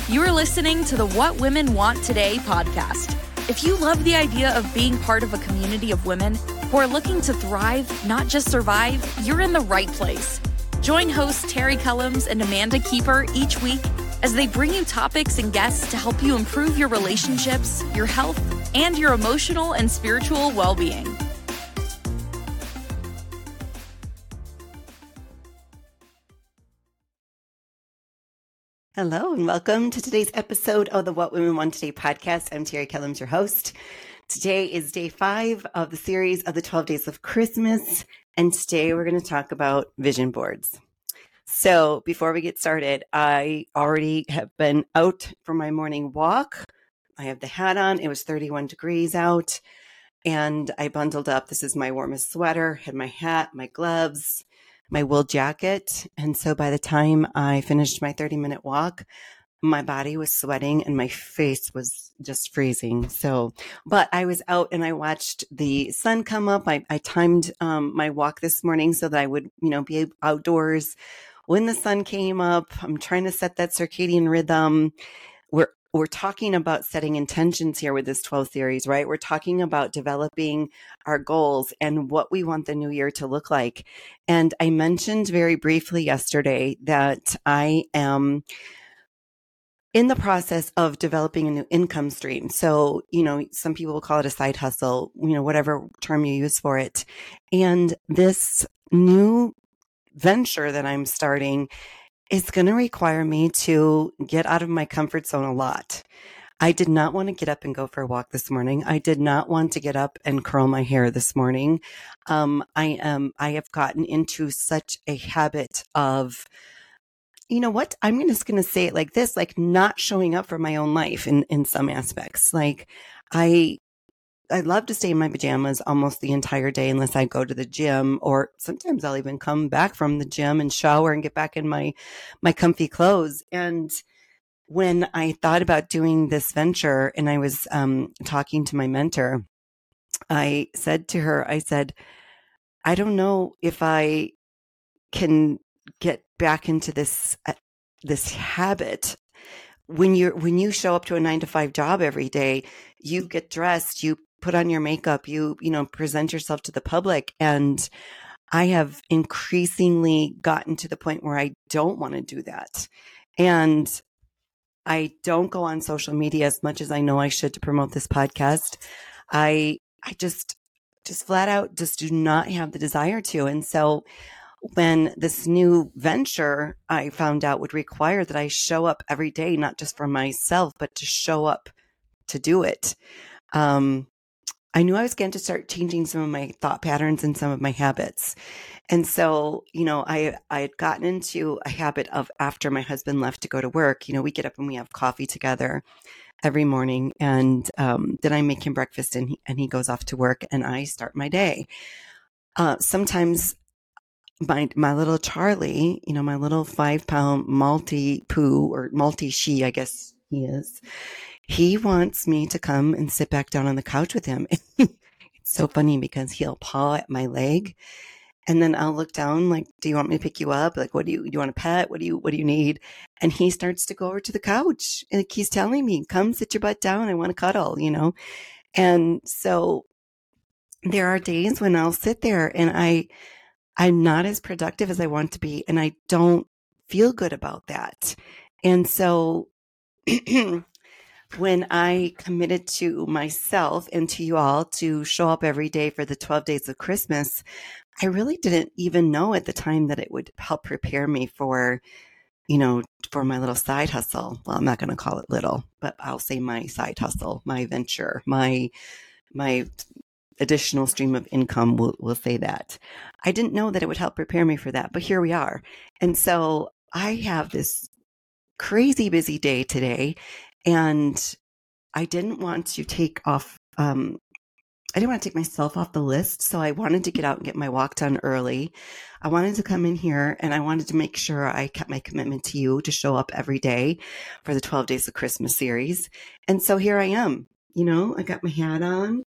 You're listening to the What Women Want Today podcast. If you love the idea of being part of a community of women who are looking to thrive, not just survive, you're in the right place. Join hosts Terry Cullums and Amanda Keeper each week as they bring you topics and guests to help you improve your relationships, your health, and your emotional and spiritual well-being. Hello and welcome to today's episode of the What Women Want Today podcast. I'm Terry Cullums, your host. Today is day 5 of the series of the 12 Days of Christmas, and today we're going to talk about vision boards. So before we get started, I already have been out for my morning walk. I have the hat on. It was 31 degrees out, and I bundled up. This is my warmest sweater, had my hat, my gloves, my wool jacket. And so by the time I finished my 30-minute walk, my body was sweating and my face was just freezing. But I was out and I watched the sun come up. I timed my walk this morning so that I would, be outdoors when the sun came up. I'm trying to set that circadian rhythm. We're talking about setting intentions here with this 12 series, right? We're talking about developing our goals and what we want the new year to look like. And I mentioned very briefly yesterday that I am in the process of developing a new income stream. So, some people will call it a side hustle, whatever term you use for it. And this new venture that I'm starting is going to require me to get out of my comfort zone a lot. I did not want to get up and go for a walk this morning. I did not want to get up and curl my hair this morning. I have gotten into such a habit of, I'm just going to say it like this, like not showing up for my own life in some aspects. Like I love to stay in my pajamas almost the entire day unless I go to the gym, or sometimes I'll even come back from the gym and shower and get back in my comfy clothes. And when I thought about doing this venture and I was talking to my mentor, I said to her, I don't know if I can get back into this habit. When you show up to a 9-to-5 job every day, you get dressed, you put on your makeup, you present yourself to the public. And I have increasingly gotten to the point where I don't want to do that. And I don't go on social media as much as I know I should to promote this podcast. I just flat out just do not have the desire to. And so when this new venture I found out would require that I show up every day, not just for myself, but to show up to do it, I knew I was going to start changing some of my thought patterns and some of my habits. And so, I had gotten into a habit of, after my husband left to go to work, we get up and we have coffee together every morning. And then I make him breakfast and he goes off to work and I start my day. Sometimes my little Charlie, my little 5-pound Maltese-poo, or Maltese-she, I guess he is, he wants me to come and sit back down on the couch with him. It's so funny because he'll paw at my leg and then I'll look down like, do you want me to pick you up? Like, do you want a pet? What do you need? And he starts to go over to the couch and he's telling me, come sit your butt down. I want to cuddle, And so there are days when I'll sit there and I'm not as productive as I want to be. And I don't feel good about that. And so when I committed to myself and to you all to show up every day for the 12 days of Christmas, I really didn't even know at the time that it would help prepare me for my little side hustle. Well, I'm not going to call it little, but I'll say my side hustle, my venture, my additional stream of income. We'll say that. I didn't know that it would help prepare me for that, but here we are. And so I have this crazy busy day today. And I didn't want to take myself off the list. So I wanted to get out and get my walk done early. I wanted to come in here and I wanted to make sure I kept my commitment to you to show up every day for the 12 Days of Christmas series. And so here I am, I got my hat on.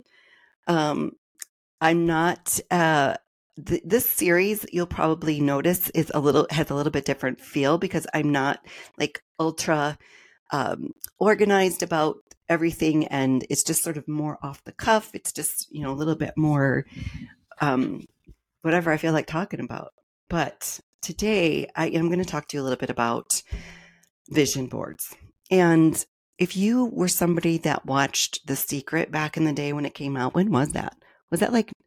I'm not, this series, you'll probably notice, has a little bit different feel because I'm not like ultra organized about everything, and it's just sort of more off the cuff. It's just, a little bit more whatever I feel like talking about. But today I am going to talk to you a little bit about vision boards. And if you were somebody that watched The Secret back in the day when it came out, when was that? Was that like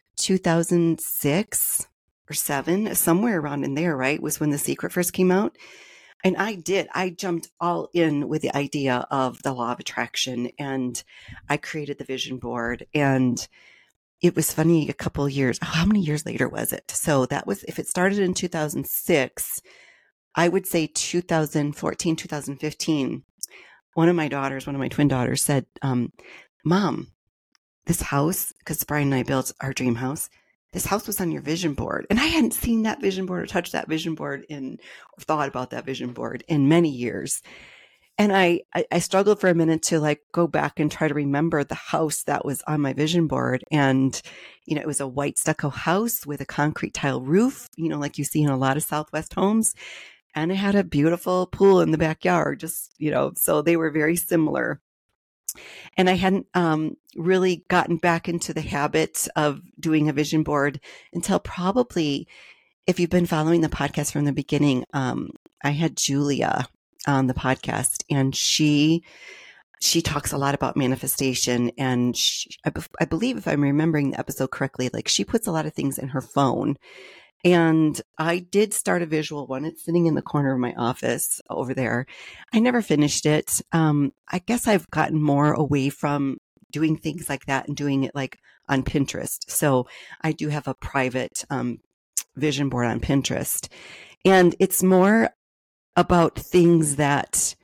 2006 or 7? Somewhere around in there, right? Was when The Secret first came out. And I jumped all in with the idea of the law of attraction, and I created the vision board. And it was funny, a couple of years, how many years later was it? So that was, if it started in 2006, I would say 2014, 2015, one of my twin daughters said, Mom, this house, because Brian and I built our dream house, this house was on your vision board. And I hadn't seen that vision board or touched that vision board or thought about that vision board in many years. And I struggled for a minute to like go back and try to remember the house that was on my vision board. And, it was a white stucco house with a concrete tile roof, like you see in a lot of Southwest homes. And it had a beautiful pool in the backyard, just, so they were very similar. And I hadn't really gotten back into the habit of doing a vision board until probably, if you've been following the podcast from the beginning, I had Julia on the podcast, and she talks a lot about manifestation. And I believe, if I'm remembering the episode correctly, like she puts a lot of things in her phone. And I did start a visual one. It's sitting in the corner of my office over there. I never finished it. I guess I've gotten more away from doing things like that and doing it like on Pinterest. So I do have a private vision board on Pinterest. And it's more about things that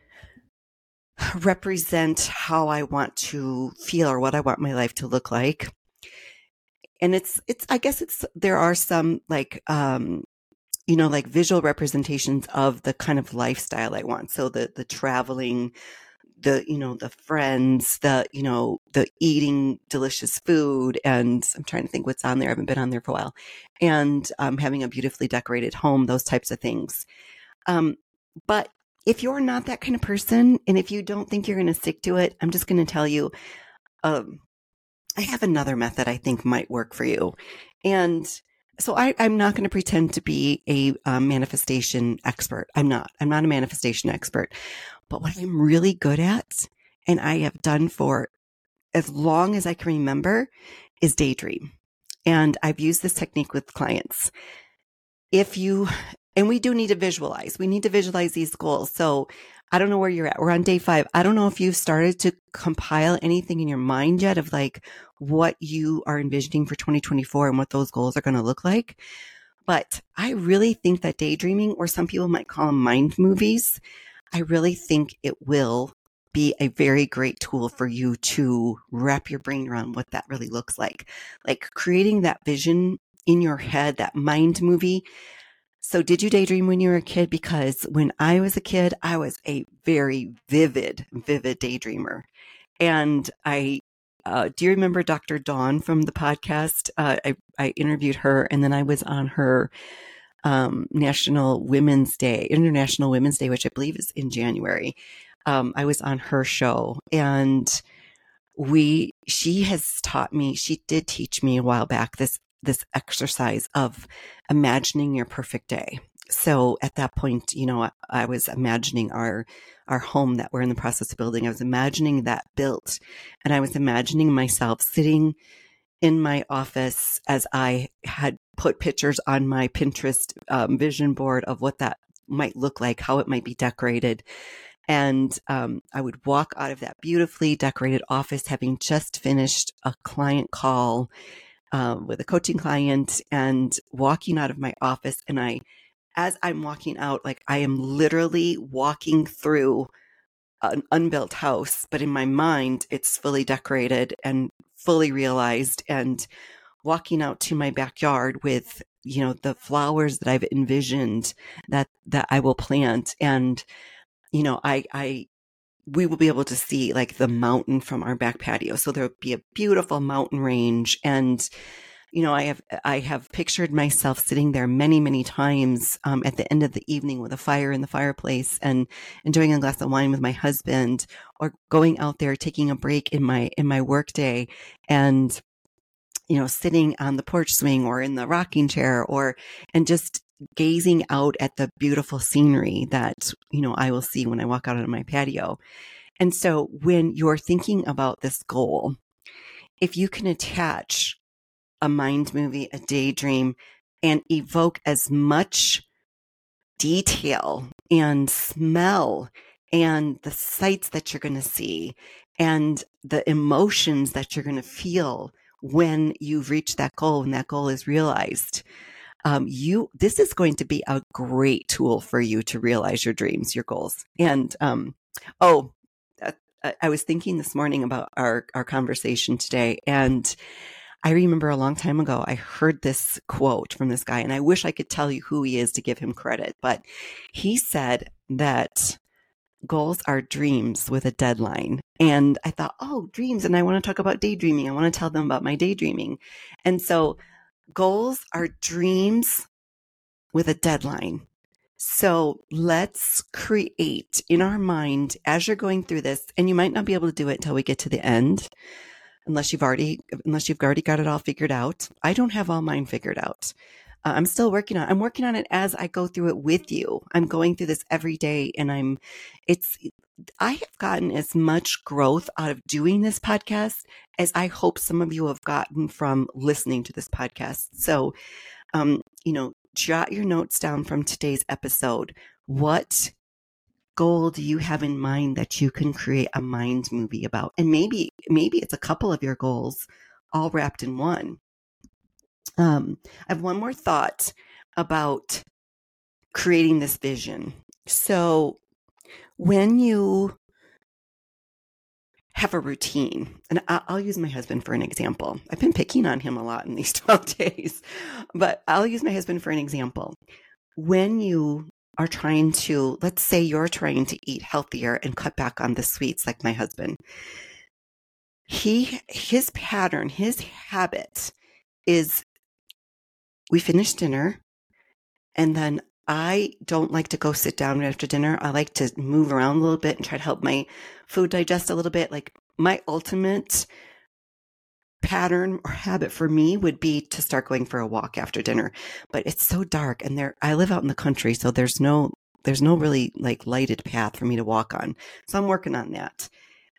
represent how I want to feel or what I want my life to look like. And there are some like, like visual representations of the kind of lifestyle I want. So the traveling, the friends, the eating delicious food. And I'm trying to think what's on there. I haven't been on there for a while. And having a beautifully decorated home, those types of things. But if you're not that kind of person, and if you don't think you're going to stick to it, I'm just going to tell you, I have another method I think might work for you. And so I'm not going to pretend to be a manifestation expert. I'm not a manifestation expert. But what I'm really good at, and I have done for as long as I can remember, is daydream. And I've used this technique with clients. And we do need to visualize. We need to visualize these goals. So I don't know where you're at. We're on day 5. I don't know if you've started to compile anything in your mind yet of like what you are envisioning for 2024 and what those goals are going to look like. But I really think that daydreaming, or some people might call them mind movies, I really think it will be a very great tool for you to wrap your brain around what that really looks like creating that vision in your head, that mind movie. So did you daydream when you were a kid? Because when I was a kid, I was a very vivid daydreamer. And do you remember Dr. Dawn from the podcast? I interviewed her, and then I was on her International Women's Day, which I believe is in January. I was on her show, and she did teach me a while back this exercise of imagining your perfect day. So at that point, I was imagining our home that we're in the process of building. I was imagining that built, and I was imagining myself sitting in my office as I had put pictures on my Pinterest vision board of what that might look like, how it might be decorated. And I would walk out of that beautifully decorated office, having just finished a client call with a coaching client, and walking out of my office. And as I'm walking out, like I am literally walking through an unbuilt house, but in my mind, it's fully decorated and fully realized, and walking out to my backyard with, the flowers that I've envisioned that I will plant. And, we will be able to see like the mountain from our back patio. So there'll be a beautiful mountain range. And I have pictured myself sitting there many, many times at the end of the evening with a fire in the fireplace and enjoying a glass of wine with my husband, or going out there taking a break in my work day and sitting on the porch swing or in the rocking chair and just gazing out at the beautiful scenery that I will see when I walk out on my patio. And so when you're thinking about this goal, if you can attach a mind movie, a daydream, and evoke as much detail and smell and the sights that you're going to see and the emotions that you're going to feel when you've reached that goal and that goal is realized, this is going to be a great tool for you to realize your dreams, your goals. And I was thinking this morning about our conversation today, and I remember a long time ago, I heard this quote from this guy, and I wish I could tell you who he is to give him credit, but he said that goals are dreams with a deadline. And I thought, oh, dreams. And I want to talk about daydreaming. I want to tell them about my daydreaming. And so goals are dreams with a deadline. So let's create in our mind as you're going through this, and you might not be able to do it until we get to the end, unless you've already got it all figured out. I don't have all mine figured out. I'm still working on it as I go through it with you. I'm going through this every day, and I have gotten as much growth out of doing this podcast as I hope some of you have gotten from listening to this podcast. So, jot your notes down from today's episode. What goal do you have in mind that you can create a mind movie about? And maybe it's a couple of your goals all wrapped in one. I have one more thought about creating this vision. So when you have a routine, and I'll use my husband for an example. I've been picking on him a lot in these 12 days, but I'll use my husband for an example. When you are trying to, let's say you're trying to eat healthier and cut back on the sweets like my husband, his pattern, his habit is we finish dinner, and then I don't like to go sit down right after dinner. I like to move around a little bit and try to help my food digest a little bit. Like my ultimate pattern or habit for me would be to start going for a walk after dinner. But it's so dark, and I live out in the country, so there's no really like lighted path for me to walk on. So I'm working on that.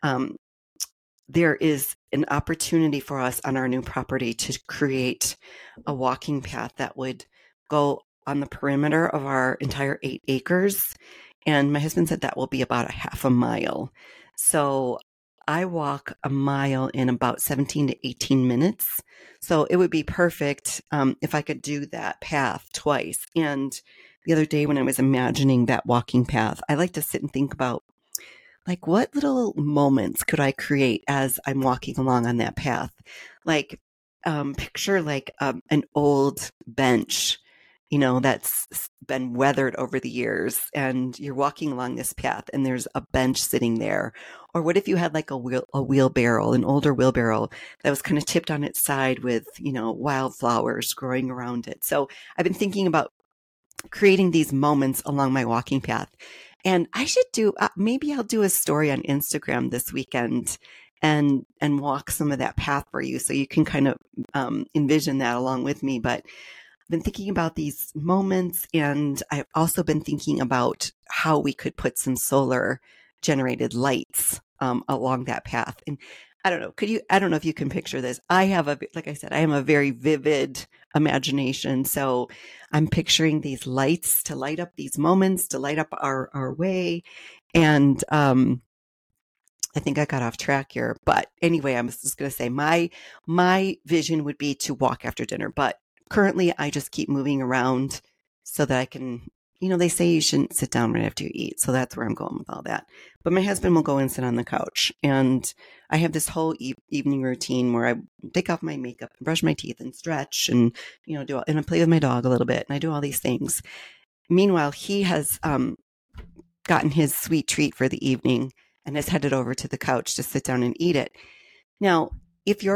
There is an opportunity for us on our new property to create a walking path that would go on the perimeter of our entire 8 acres. And my husband said that will be about a half a mile. So I walk a mile in about 17 to 18 minutes. So it would be perfect if I could do that path twice. And the other day when I was imagining that walking path, I like to sit and think about like what little moments could I create as I'm walking along on that path? Like picture like an old bench, that's been weathered over the years, and you're walking along this path and there's a bench sitting there. Or what if you had like a wheelbarrow, an older wheelbarrow that was kind of tipped on its side with, wildflowers growing around it. So I've been thinking about creating these moments along my walking path. And I should maybe I'll do a story on Instagram this weekend and walk some of that path for you, so you can kind of envision that along with me. But I've been thinking about these moments, and I've also been thinking about how we could put some solar generated lights along that path. And I don't know, I don't know if you can picture this. Like I said, I am a very vivid imagination. So I'm picturing these lights to light up these moments, to light up our way. And I think I got off track here. But anyway, I was just going to say my vision would be to walk after dinner. But currently, I just keep moving around so that I can, they say you shouldn't sit down right after you eat. So that's where I'm going with all that. But my husband will go and sit on the couch. And I have this whole evening routine where I take off my makeup and brush my teeth and stretch and, and I play with my dog a little bit. And I do all these things. Meanwhile, he has gotten his sweet treat for the evening and has headed over to the couch to sit down and eat it. Now, if you're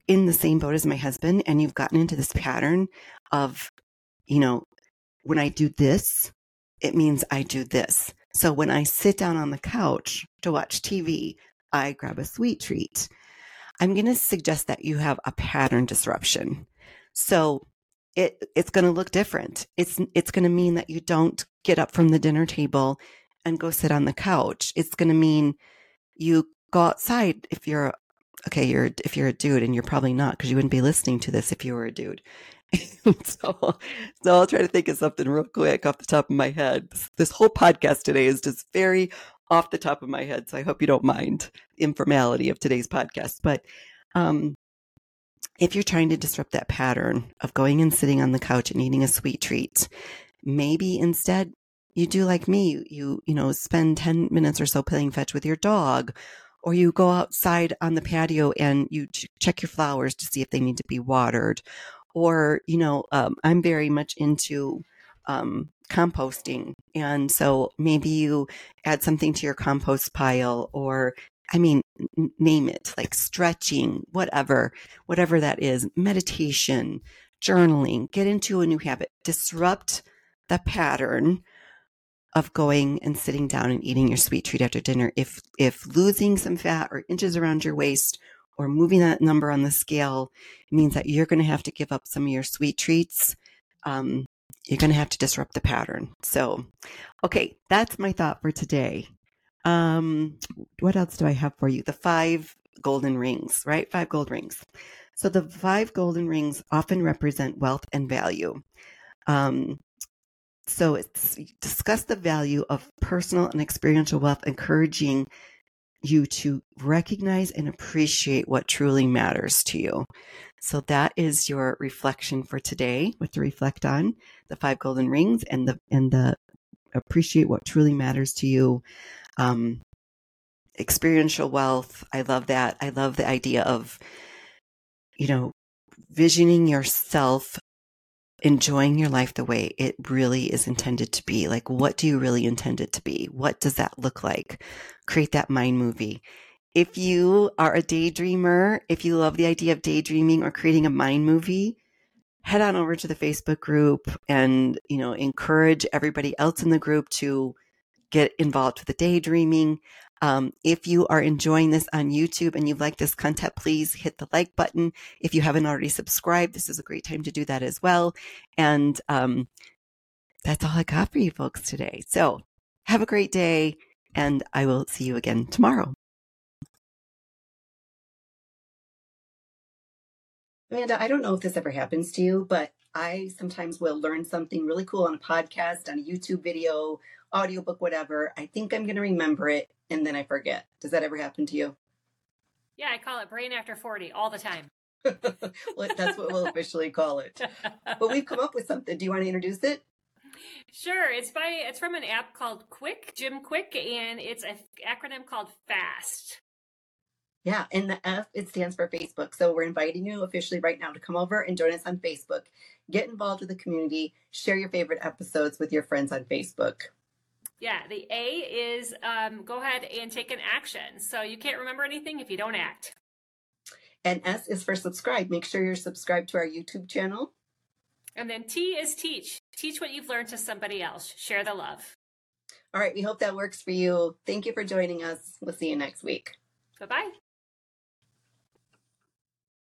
in the same boat as my husband and you've gotten into this pattern of, when I do this, it means I do this. So when I sit down on the couch to watch TV, I grab a sweet treat. I'm going to suggest that you have a pattern disruption. So it's going to look different. It's going to mean that you don't get up from the dinner table and go sit on the couch. It's going to mean you go outside if you're a dude, and you're probably not, because you wouldn't be listening to this if you were a dude. so I'll try to think of something real quick off the top of my head. This whole podcast today is just very off the top of my head, so I hope you don't mind the informality of today's podcast. But if you're trying to disrupt that pattern of going and sitting on the couch and eating a sweet treat, maybe instead you do like me. You spend 10 minutes or so playing fetch with your dog, or you go outside on the patio and you check your flowers to see if they need to be watered. Or, I'm very much into composting. And so maybe you add something to your compost pile, or, name it, like stretching, whatever that is, meditation, journaling, get into a new habit, disrupt the pattern of going and sitting down and eating your sweet treat after dinner. If losing some fat or inches around your waist or moving that number on the scale means that you're going to have to give up some of your sweet treats, you're going to have to disrupt the pattern. So, okay, that's my thought for today. What else do I have for you? The 5 golden rings, right? 5 gold rings. So the 5 golden rings often represent wealth and value. So it's discuss the value of personal and experiential wealth, encouraging you to recognize and appreciate what truly matters to you. So that is your reflection for today, what to reflect on, the 5 golden rings and the appreciate what truly matters to you. Experiential wealth. I love that. I love the idea of, visioning yourself, enjoying your life the way it really is intended to be. Like, what do you really intend it to be? What does that look like? Create that mind movie. If you are a daydreamer, if you love the idea of daydreaming or creating a mind movie, head on over to the Facebook group and, encourage everybody else in the group to get involved with the daydreaming. If you are enjoying this on YouTube and you like this content, please hit the like button. If you haven't already subscribed, this is a great time to do that as well. And that's all I got for you folks today. So have a great day, and I will see you again tomorrow. Amanda, I don't know if this ever happens to you, but I sometimes will learn something really cool on a podcast, on a YouTube video, audiobook, whatever. I think I'm going to remember it, and then I forget. Does that ever happen to you? Yeah, I call it brain after 40 all the time. Well, that's what we'll officially call it. But we've come up with something. Do you want to introduce it? Sure. It's from an app called Quick, Jim Quick, and it's an acronym called FAST. Yeah, and the F, it stands for Facebook. So we're inviting you officially right now to come over and join us on Facebook. Get involved with the community. Share your favorite episodes with your friends on Facebook. Yeah, the A is go ahead and take an action. So you can't remember anything if you don't act. And S is for subscribe. Make sure you're subscribed to our YouTube channel. And then T is teach. Teach what you've learned to somebody else. Share the love. All right, we hope that works for you. Thank you for joining us. We'll see you next week. Bye-bye.